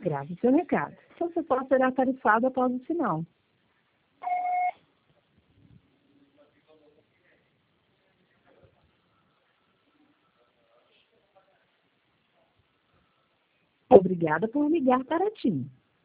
Grave seu recado. Seu suporte será tarifado após o sinal. Obrigada por ligar para a TIM.